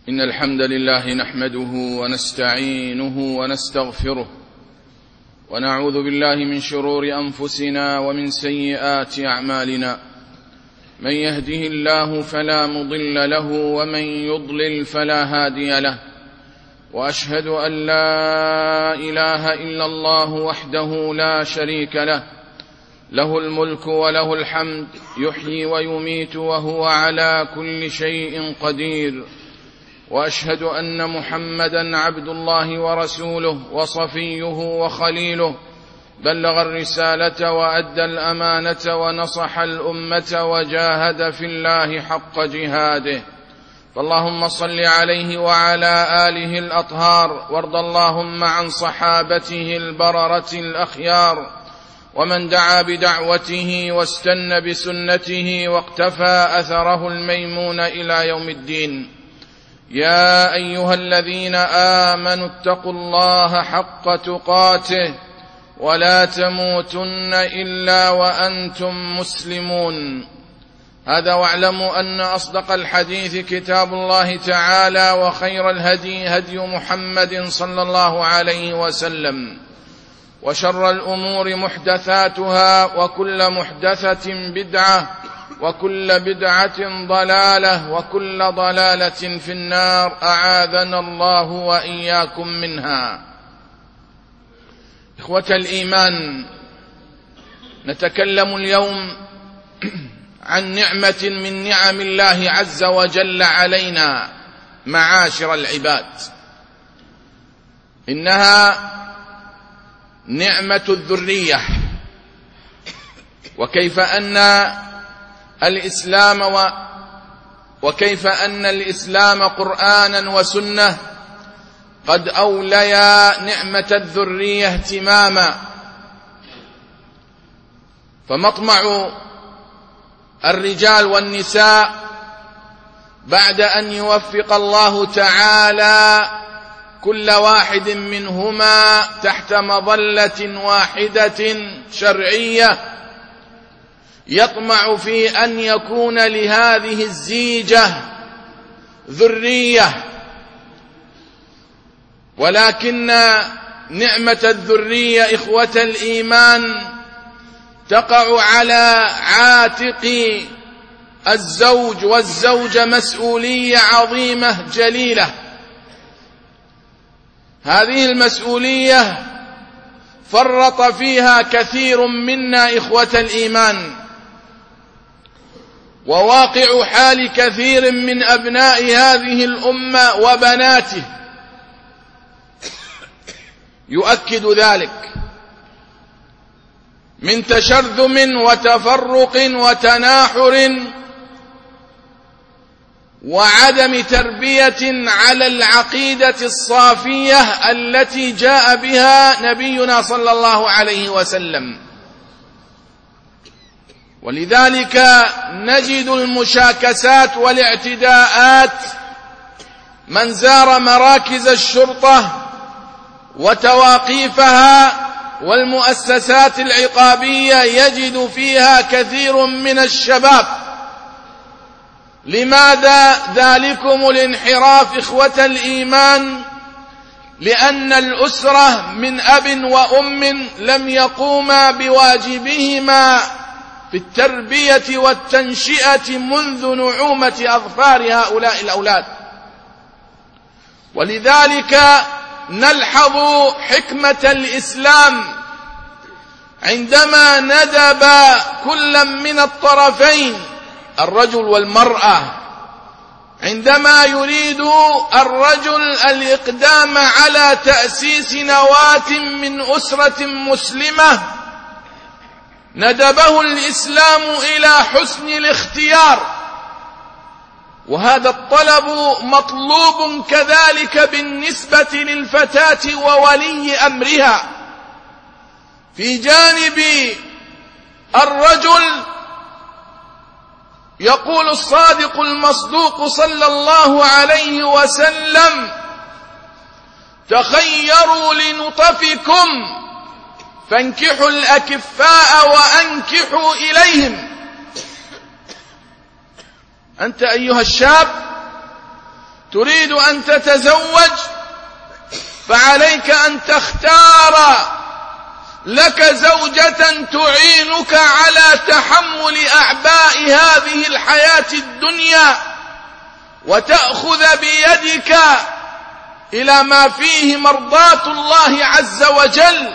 إن الحمد لله نحمده ونستعينه ونستغفره ونعوذ بالله من شرور أنفسنا ومن سيئات أعمالنا. من يهده الله فلا مضل له ومن يضلل فلا هادي له، وأشهد أن لا إله إلا الله وحده لا شريك له، له الملك وله الحمد، يحيي ويميت وهو على كل شيء قدير. وأشهد أن محمدًا عبد الله ورسوله وصفيه وخليله، بلغ الرسالة وأدى الأمانة ونصح الأمة وجاهد في الله حق جهاده. فاللهم صل عليه وعلى آله الأطهار، وارض اللهم عن صحابته البررة الأخيار، ومن دعا بدعوته واستنى بسنته واقتفى أثره الميمون إلى يوم الدين. يا أيها الذين آمنوا اتقوا الله حق تقاته ولا تموتن إلا وأنتم مسلمون. هذا واعلموا أن أصدق الحديث كتاب الله تعالى، وخير الهدي هدي محمد صلى الله عليه وسلم، وشر الأمور محدثاتها، وكل محدثة بدعة، وكل بدعة ضلالة، وكل ضلالة في النار، أعاذنا الله وإياكم منها. إخوة الإيمان، نتكلم اليوم عن نعمة من نعم الله عز وجل علينا معاشر العباد، إنها نعمة الذرية، وكيف أن الإسلام قرآنا وسنة قد أوليا نعمة الذرية اهتماما. فمطمع الرجال والنساء بعد أن يوفق الله تعالى كل واحد منهما تحت مظلة واحدة شرعية، يطمع في أن يكون لهذه الزيجة ذرية، ولكن نعمة الذرية إخوة الإيمان تقع على عاتق الزوج والزوجة مسؤولية عظيمة جليلة. هذه المسؤولية فرط فيها كثير منا إخوة الإيمان، وواقع حال كثير من أبناء هذه الأمة وبناته يؤكد ذلك، من تشرذم وتفرق وتناحر وعدم تربية على العقيدة الصافية التي جاء بها نبينا صلى الله عليه وسلم. ولذلك نجد المشاكسات والاعتداءات. من زار مراكز الشرطة وتواقيفها والمؤسسات العقابية يجد فيها كثير من الشباب. لماذا ذلكم الانحراف إخوة الإيمان؟ لأن الأسرة من أب وأم لم يقوما بواجبهما في التربية والتنشئة منذ نعومة أظفار هؤلاء الأولاد. ولذلك نلحظ حكمة الإسلام عندما ندب كل من الطرفين الرجل والمرأة، عندما يريد الرجل الإقدام على تأسيس نواة من أسرة مسلمة، ندبه الإسلام إلى حسن الاختيار. وهذا الطلب مطلوب كذلك بالنسبة للفتاة وولي أمرها. في جانب الرجل يقول الصادق المصدوق صلى الله عليه وسلم: تخيروا لنطفكم فانكحوا الأكفاء وأنكحوا إليهم. أنت أيها الشاب تريد أن تتزوج فعليك أن تختار لك زوجة تعينك على تحمل أعباء هذه الحياة الدنيا، وتأخذ بيدك إلى ما فيه مرضاة الله عز وجل.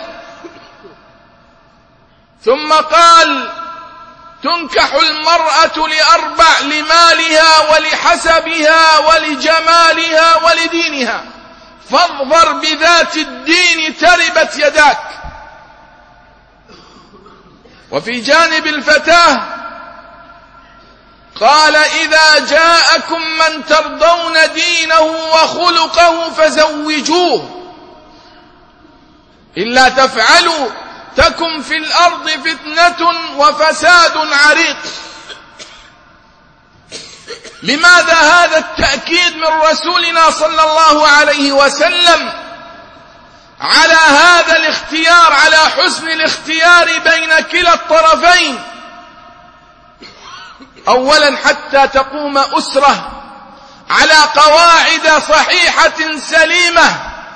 ثم قال: تنكح المرأة لأربع: لمالها ولحسبها ولجمالها ولدينها، فاظفر بذات الدين تربت يداك. وفي جانب الفتاة قال: إذا جاءكم من ترضون دينه وخلقه فزوجوه، إلا تفعلوا تكن في الأرض فتنة وفساد عريض. لماذا هذا التأكيد من رسولنا صلى الله عليه وسلم على هذا الاختيار، على حسن الاختيار بين كلا الطرفين؟ أولا حتى تقوم أسرة على قواعد صحيحة سليمة.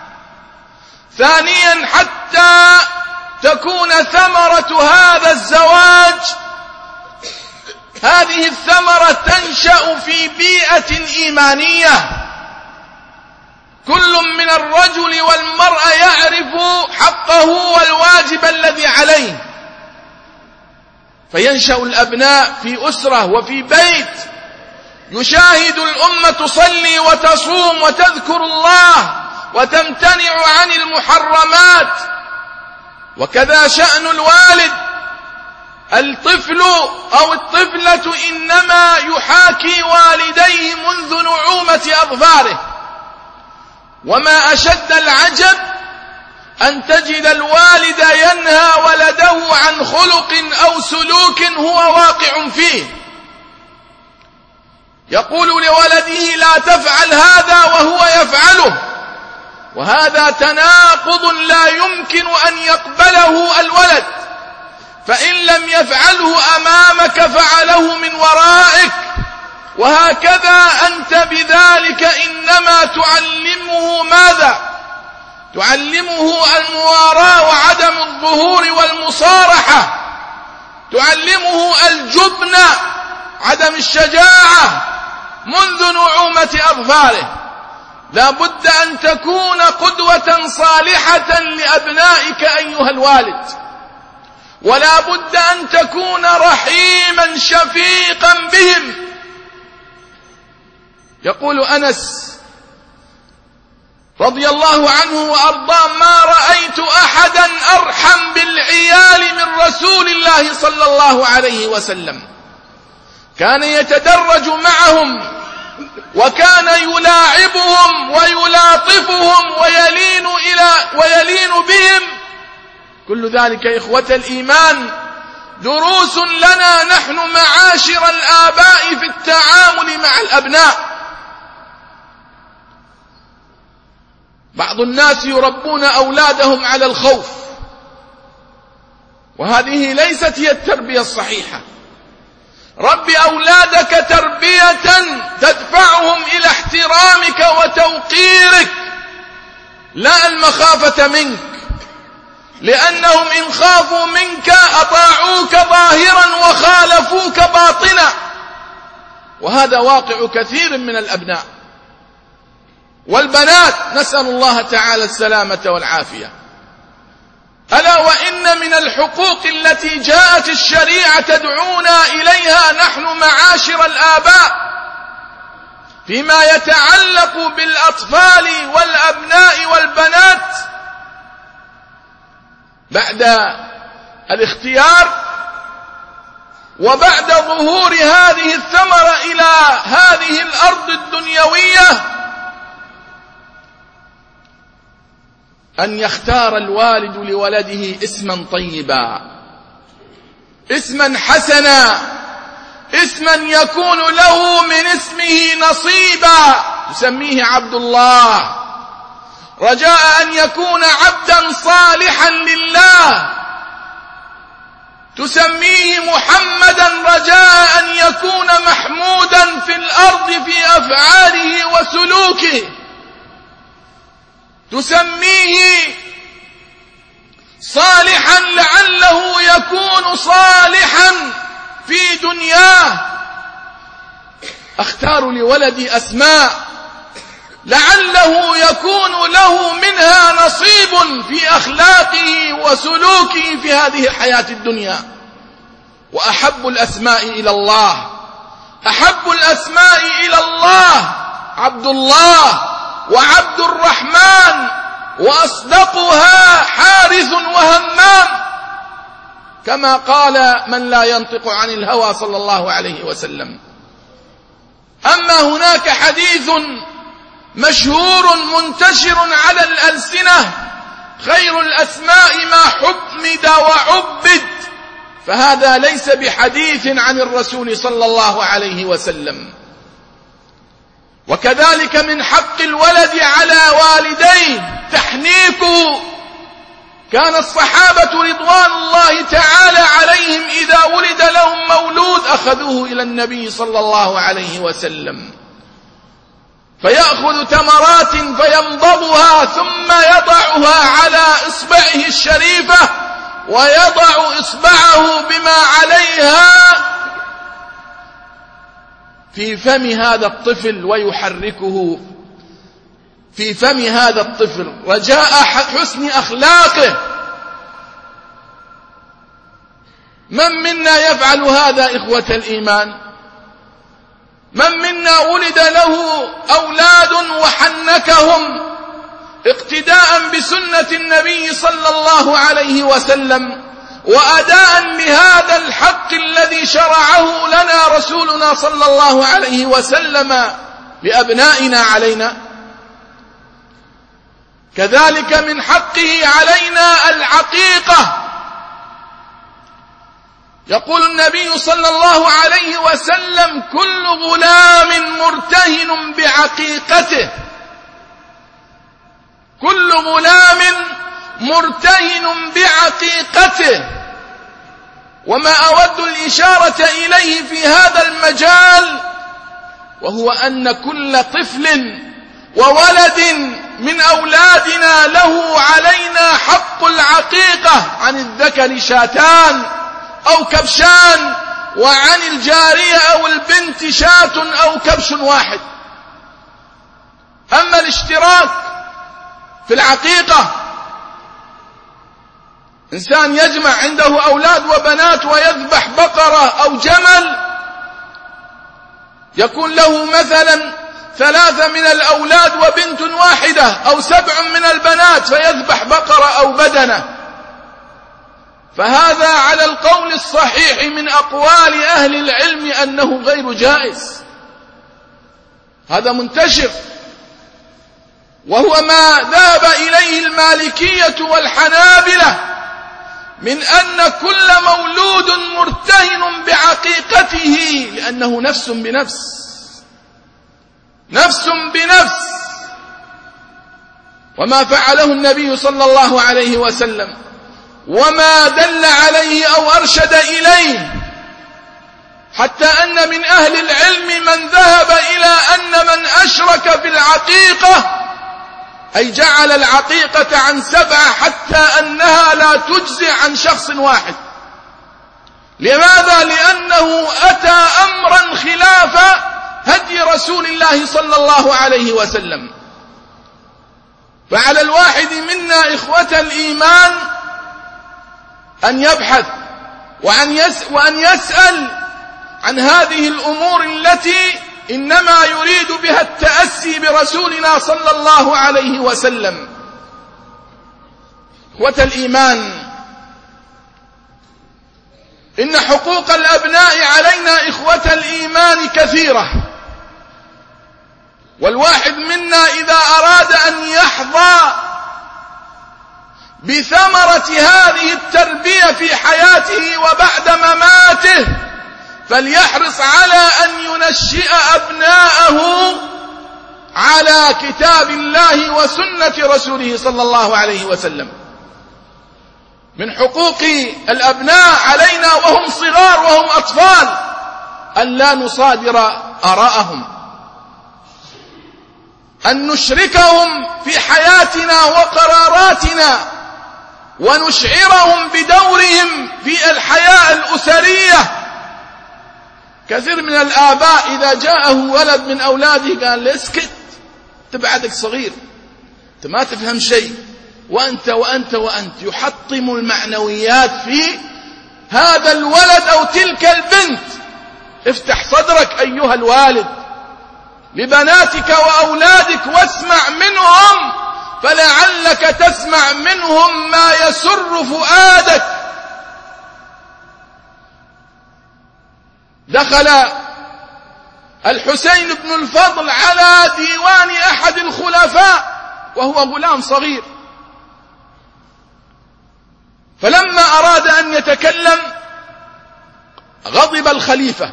ثانيا حتى تكون ثمرة هذا الزواج، هذه الثمرة تنشأ في بيئة إيمانية. كل من الرجل والمرأة يعرف حقه والواجب الذي عليه، فينشأ الأبناء في أسرة وفي بيت يشاهد الأمة تصلي وتصوم وتذكر الله وتمتنع عن المحرمات. وكذا شأن الوالد. الطفل أو الطفلة إنما يحاكي والديه منذ نعومة أظفاره. وما أشد العجب أن تجد الوالد ينهى ولده عن خلق أو سلوك هو واقع فيه، يقول لولده: لا تفعل هذا، وهو يفعله. وهذا تناقض لا يمكن أن يقبله الولد، فإن لم يفعله أمامك فعله من ورائك. وهكذا أنت بذلك إنما تعلمه ماذا؟ تعلمه المواراة وعدم الظهور والمصارحة، تعلمه الجبن، عدم الشجاعة منذ نعومة أظفاره. لا بد أن تكون قدوة صالحة لأبنائك أيها الوالد، ولا بد أن تكون رحيما شفيقا بهم. يقول أنس رضي الله عنه وأرضاه: ما رأيت أحدا أرحم بالعيال من رسول الله صلى الله عليه وسلم. كان يتدرج معهم، وكان يلاعبهم ويلاطفهم ويلين بهم. كل ذلك إخوة الإيمان دروس لنا نحن معاشر الآباء في التعامل مع الأبناء. بعض الناس يربون أولادهم على الخوف، وهذه ليست هي التربية الصحيحة. رب أولادك تربية تدفعهم إلى احترامك وتوقيرك، لا المخافة منك، لأنهم إن خافوا منك أطاعوك ظاهرا وخالفوك باطنا. وهذا واقع كثير من الأبناء والبنات، نسأل الله تعالى السلامة والعافية. ألا وإن من الحقوق التي جاءت الشريعة تدعونا إليها نحن معاشر الآباء فيما يتعلق بالأطفال والأبناء والبنات بعد الاختيار وبعد ظهور هذه الثمرة إلى هذه الأرض الدنيوية، أن يختار الوالد لولده اسما طيبا، اسما حسنا، اسما يكون له من اسمه نصيبا، يسميه عبد الله، رجاء أن يكون عبدا صالحا لله. تسميه محمدا رجاء أن يكون محمودا في الأرض في أفعاله وسلوكه، تسميه صالحا لعله يكون صالحا في دنياه. أختار لولدي أسماء لعله يكون له منها نصيب في أخلاقه وسلوكه في هذه الحياة الدنيا. وأحب الأسماء إلى الله، أحب الأسماء إلى الله عبد الله وعبد الرحمن، وأصدقها حارث وهمام، كما قال من لا ينطق عن الهوى صلى الله عليه وسلم. أما هناك حديث مشهور منتشر على الألسنة: خير الأسماء ما حمد وعبد، فهذا ليس بحديث عن الرسول صلى الله عليه وسلم. وكذلك من حق الولد على والديه تحنيكه. كان الصحابة رضوان الله تعالى عليهم إذا ولد لهم مولود أخذوه إلى النبي صلى الله عليه وسلم، فيأخذ تمرات فيمضغها ثم يضعها على إصبعه الشريفة، ويضع إصبعه بما عليها في فم هذا الطفل ويحركه في فم هذا الطفل رجاء حسن أخلاقه. من منا يفعل هذا إخوة الإيمان؟ من منا ولد له أولاد وحنكهم اقتداء بسنة النبي صلى الله عليه وسلم، وأداء لهذا الحق الذي شرعه لنا رسولنا صلى الله عليه وسلم لأبنائنا علينا؟ كذلك من حقه علينا العقيقة. يقول النبي صلى الله عليه وسلم: كل غلام مرتهن بعقيقته، كل غلام مرتهن بعقيقته. وما أود الإشارة إليه في هذا المجال وهو أن كل طفل وولد من أولادنا له علينا حق العقيقة، عن الذكر شاتان أو كبشان، وعن الجارية أو البنت شاة أو كبش واحد. أما الاشتراك في العقيقة، إنسان يجمع عنده أولاد وبنات ويذبح بقرة أو جمل، يكون له مثلا 3 من الأولاد وبنت واحدة، أو 7 من البنات، فيذبح بقرة أو بدنة، فهذا على القول الصحيح من أقوال أهل العلم أنه غير جائز. هذا منتشر، وهو ما ذهب إليه المالكية والحنابلة من أن كل مولود مرتهن بعقيقته، لأنه نفس بنفس، نفس بنفس. وما فعله النبي صلى الله عليه وسلم وما دل عليه أو أرشد إليه، حتى أن من أهل العلم من ذهب إلى أن من أشرك في العقيقة، أي جعل العقيقة عن 7، حتى أنها لا تجزي عن شخص واحد. لماذا؟ لأنه أتى أمرا خلاف هدي رسول الله صلى الله عليه وسلم. فعلى الواحد منا إخوة الإيمان أن يبحث وأن يسأل عن هذه الأمور التي إنما يريد بها التأسي برسولنا صلى الله عليه وسلم. إخوة الإيمان، إن حقوق الأبناء علينا إخوة الإيمان كثيرة، والواحد منا إذا أراد أن يحظى بثمرة هذه التربية في حياته وبعد مماته فليحرص على أن ينشئ أبناءه على كتاب الله وسنة رسوله صلى الله عليه وسلم. من حقوق الأبناء علينا وهم صغار وهم أطفال أن لا نصادر آراءهم، أن نشركهم في حياتنا وقراراتنا، ونشعرهم بدورهم في الحياة الأسرية. كثير من الآباء إذا جاءه ولد من أولاده قال له اسكت، تبعدك صغير، أنت ما تفهم شيء، وأنت وأنت وأنت، يحطم المعنويات في هذا الولد أو تلك البنت. افتح صدرك أيها الوالد لبناتك وأولادك واسمع منهم، فلعلك تسمع منهم ما يسر فؤادك. دخل الحسين بن الفضل على ديوان أحد الخلفاء وهو غلام صغير، فلما أراد أن يتكلم غضب الخليفة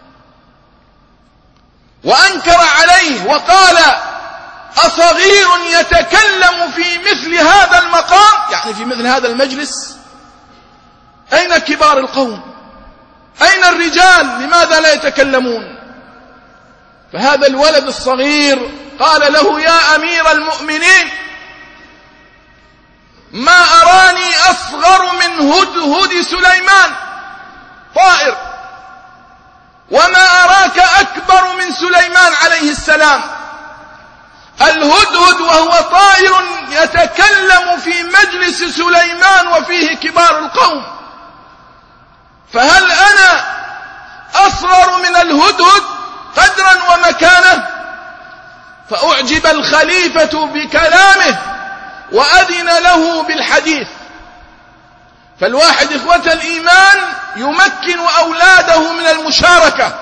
وأنكر عليه وقال: أصغير يتكلم في مثل هذا المقام، يعني في مثل هذا المجلس؟ أين كبار القوم؟ أين الرجال؟ لماذا لا يتكلمون؟ فهذا الولد الصغير قال له: يا أمير المؤمنين، ما أراني أصغر من هدهد سليمان طائر، وما أراك أكبر من سليمان عليه السلام. الهدهد وهو طائر يتكلم في مجلس سليمان وفيه كبار القوم، فهل أنا أصغر من الهدهد قدرا ومكانة؟ فأعجب الخليفة بكلامه وأذن له بالحديث. فالواحد إخوة الإيمان يمكن أولاده من المشاركة،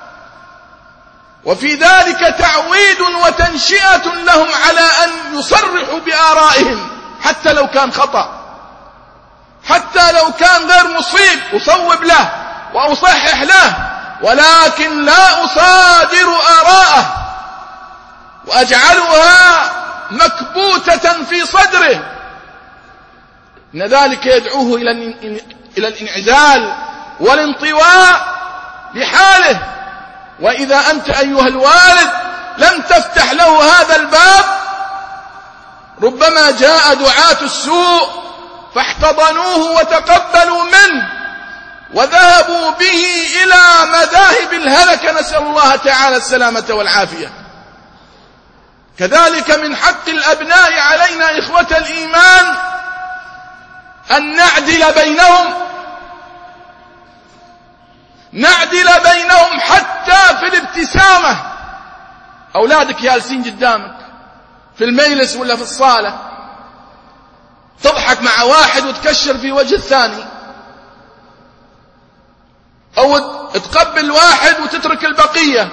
وفي ذلك تعويد وتنشئة لهم على أن يصرحوا بآرائهم حتى لو كان خطأ، حتى لو كان غير مصيب أصوب له وأصحح له، ولكن لا أصادر آراءه وأجعلها مكبوتة في صدره. إن ذلك يدعوه إلى الانعزال والانطواء لحاله. وإذا أنت أيها الوالد لم تفتح له هذا الباب، ربما جاء دعاة السوء فاحتضنوه وتقبلوا منه وذهبوا به إلى مذاهب الهلكة، نسأل الله تعالى السلامة والعافية. كذلك من حق الأبناء علينا إخوة الإيمان أن نعدل بينهم حتى في الابتسامة. أولادك جالسين قدامك في المجلس ولا في الصالة، تضحك مع واحد وتكشر في وجه الثاني، أو تقبل واحد وتترك البقية،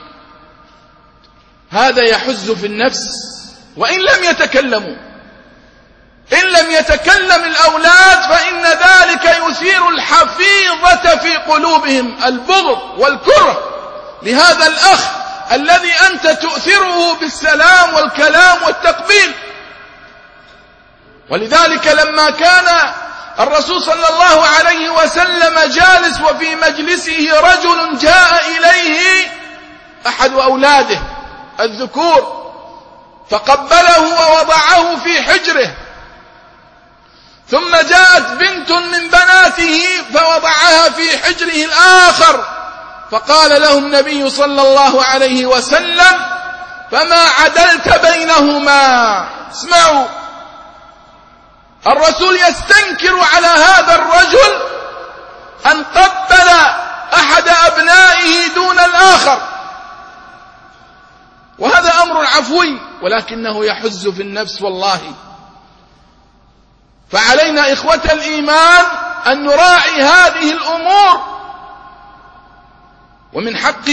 هذا يحز في النفس. وإن لم يتكلموا، إن لم يتكلم الأولاد فإن ذلك يثير الحفيظة في قلوبهم، البغض والكره لهذا الأخ الذي أنت تؤثره بالسلام والكلام والتقبيل. ولذلك لما كان الرسول صلى الله عليه وسلم جالس وفي مجلسه رجل جاء إليه أحد أولاده الذكور فقبله ووضعه في حجره، ثم جاءت بنت من بناته فوضعها في حجره الآخر، فقال له النبي صلى الله عليه وسلم: فما عدلت بينهما. اسمعوا، الرسول يستنكر على هذا الرجل أن قبل أحد أبنائه دون الآخر، وهذا أمر عفوي ولكنه يحز في النفس والله. فعلينا إخوة الإيمان أن نراعي هذه الأمور. ومن حق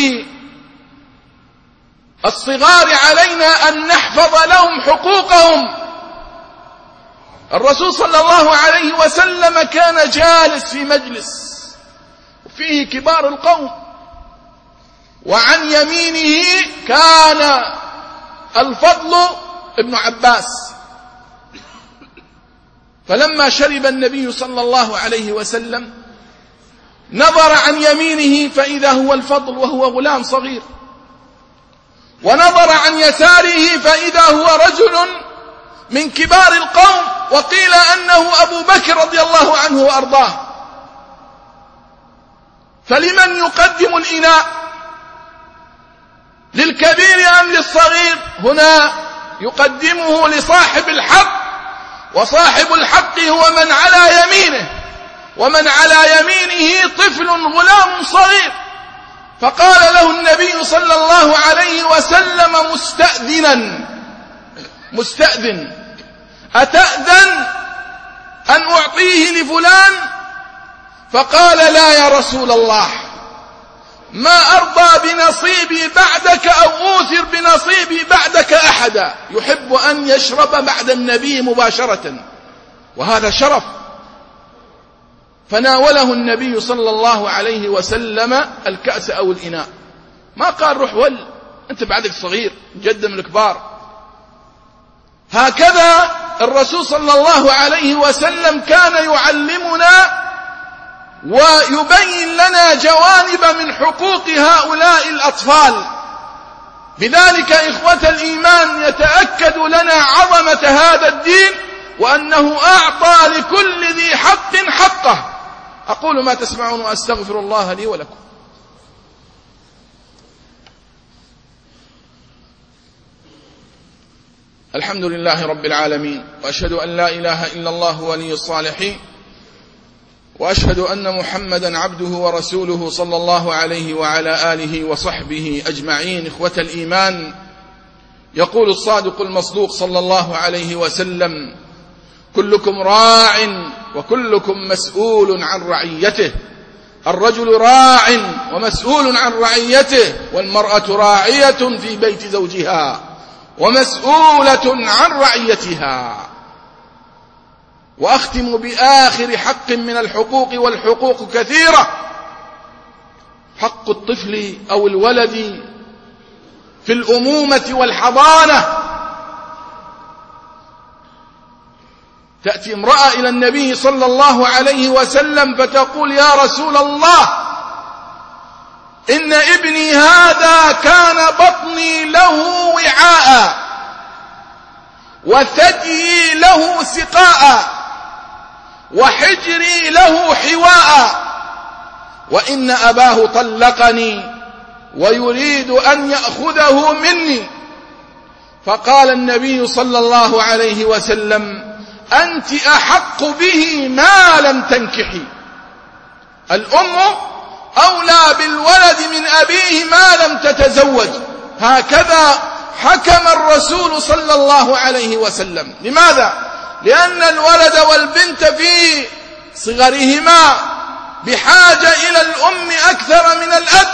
الصغار علينا أن نحفظ لهم حقوقهم. الرسول صلى الله عليه وسلم كان جالس في مجلس وفيه كبار القوم، وعن يمينه كان الفضل ابن عباس، فلما شرب النبي صلى الله عليه وسلم نظر عن يمينه فإذا هو الفضل وهو غلام صغير، ونظر عن يساره فإذا هو رجل من كبار القوم، وقيل أنه أبو بكر رضي الله عنه وأرضاه. فلمن يقدم الإناء، للكبير أم للصغير؟ هنا يقدمه لصاحب الحق، وصاحب الحق هو من على يمينه، ومن على يمينه طفل غلام صغير. فقال له النبي صلى الله عليه وسلم مستأذن أتأذن أن أعطيه لفلان؟ فقال لا يا رسول الله، ما أرضى بنصيبي بعدك أو أوثر بنصيبي بعدك أحدا. يحب أن يشرب بعد النبي مباشرة، وهذا شرف. فناوله النبي صلى الله عليه وسلم الكأس أو الإناء، ما قال روح أنت بعدك صغير جد من الكبار. هكذا الرسول صلى الله عليه وسلم كان يعلمنا ويبين لنا جوانب من حقوق هؤلاء الأطفال. بذلك إخوة الإيمان يتأكد لنا عظمة هذا الدين، وأنه أعطى لكل ذي حق حقه. أقول ما تسمعون وأستغفر الله لي ولكم. الحمد لله رب العالمين، وأشهد أن لا إله إلا الله ولي الصالحين، وأشهد أن محمدا عبده ورسوله صلى الله عليه وعلى آله وصحبه أجمعين. إخوة الإيمان، يقول الصادق المصدوق صلى الله عليه وسلم: كلكم راع وكلكم مسؤول عن رعيته. الرجل راع ومسؤول عن رعيته، والمرأة راعية في بيت زوجها ومسؤولة عن رعيتها. وأختم بآخر حق من الحقوق، والحقوق كثيرة: حق الطفل أو الولد في الأمومة والحضانة. تأتي امرأة إلى النبي صلى الله عليه وسلم فتقول: يا رسول الله، إن ابني هذا كان بطني له وعاء، وثديي له سقاء، وحجري له حواء، وإن أباه طلقني ويريد أن يأخذه مني. فقال النبي صلى الله عليه وسلم: أنت أحق به ما لم تنكحي. الأم أولى بالولد من أبيه ما لم تتزوج. هكذا حكم الرسول صلى الله عليه وسلم. لماذا؟ لأن الولد والبنت في صغرهما بحاجة إلى الأم أكثر من الأب.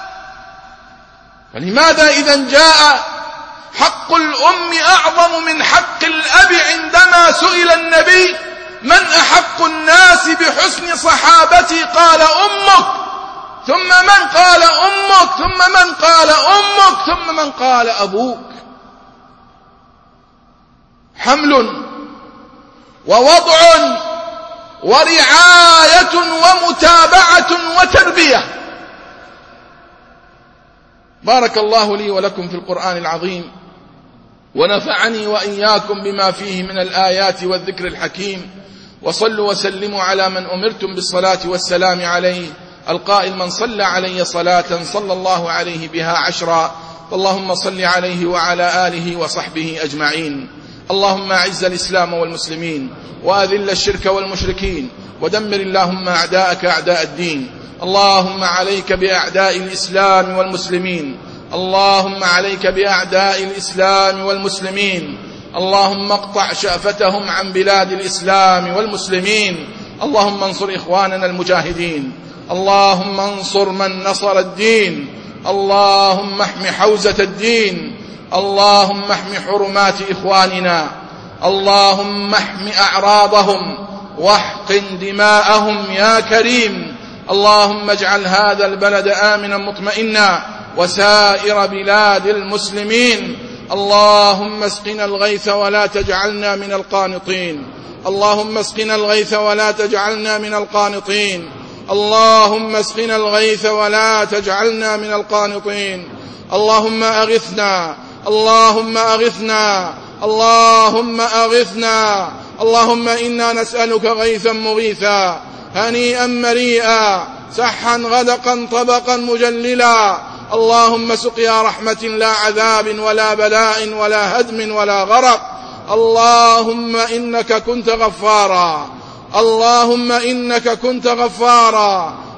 فلماذا إذا جاء حق الأم أعظم من حق الأب عندما سئل النبي: من أحق الناس بحسن صحابتي؟ قال: أمك، ثم من؟ قال: أمك، ثم من؟ قال: أمك، ثم من؟ قال: أبوك. حمل ووضع ورعاية ومتابعة وتربية. بارك الله لي ولكم في القرآن العظيم، ونفعني وإياكم بما فيه من الآيات والذكر الحكيم. وصلوا وسلموا على من أمرتم بالصلاة والسلام عليه، القائل: من صلى علي صلاة صلى الله عليه بها 10. اللهم صل عليه وعلى آله وصحبه أجمعين. اللهم أعز الإسلام والمسلمين، وأذل الشرك والمشركين، ودمر اللهم أعداءك أعداء الدين. اللهم عليك بأعداء الإسلام والمسلمين، اللهم عليك بأعداء الإسلام والمسلمين. اللهم اقطع شأفتهم عن بلاد الإسلام والمسلمين. اللهم انصر إخواننا المجاهدين، اللهم انصر من نصر الدين، اللهم احم حوزة الدين، اللهم احم حرمات إخواننا، اللهم احم أعراضهم واحقن دماءهم يا كريم. اللهم اجعل هذا البلد آمنا مطمئنا، وسائر بلاد المسلمين. اللهم اسقنا الغيث ولا تجعلنا من القانطين. اللهم اسقنا الغيث ولا تجعلنا من القانطين. اللهم اسقنا الغيث ولا تجعلنا من القانطين. اللهم أغثنا، اللهم أغثنا، اللهم أغثنا. اللهم إنا نسألك غيثا مغيثا هنيئا مريئا سحا غدقا طبقا مجللا. اللهم سقيا رحمة لا عذاب ولا بلاء ولا هدم ولا غرق. اللهم إنك كنت غفارا، اللهم إنك كنت غفارا.